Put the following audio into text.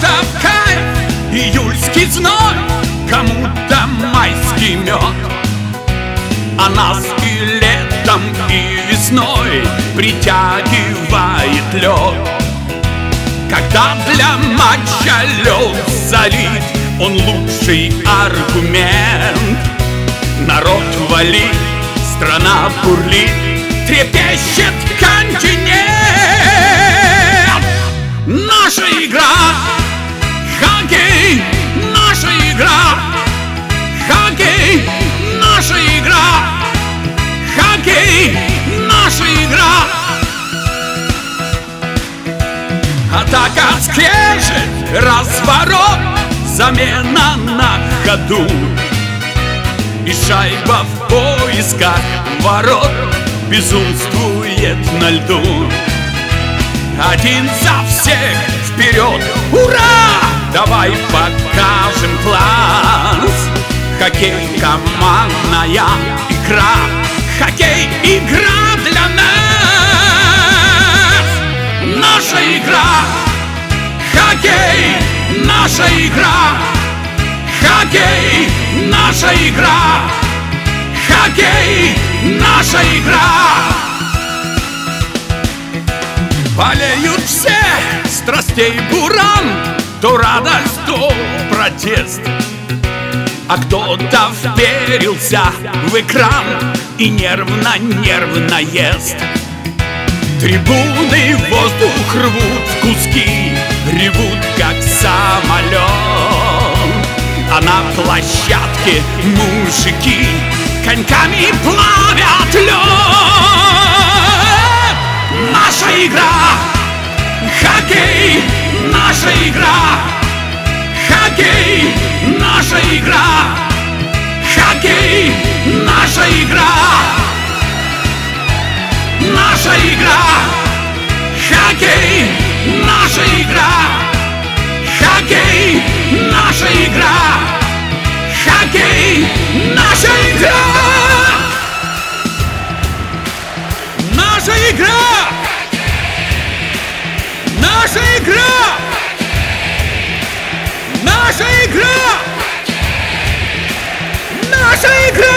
Кому-то в кайф июльский зной, кому-то майский мед. А нас и летом, и весной притягивает лед. Когда для матча лед залит, он лучший аргумент. Народ валит, страна бурлит, трепещет континент. Наша игра, хоккей, наша игра, хоккей, наша игра, хоккей, наша игра. Атака, скрежет, разворот, замена на ходу. И шайба в поисках ворот безумствует на льду. Один за всех вперед, ура! Давай покажем класс. Хоккей — командная игра. Хоккей — игра для нас. Наша игра. Хоккей — наша игра. Хоккей — наша игра. Хоккей — наша игра. Болеют все, страстей буран, то радость, то протест. А кто-то вперился в экран и нервно ест. Трибуны воздух рвут в куски, ревут как самолет. А на площадке мужики коньками плавят лед. Наша игра, хоккей, наша игра, хоккей, наша игра, хоккей, наша игра, наша игра, хоккей, наша игра, хоккей, наша игра, хоккей, наша игра, наша игра. Наша игра! Наша игра! Наша игра!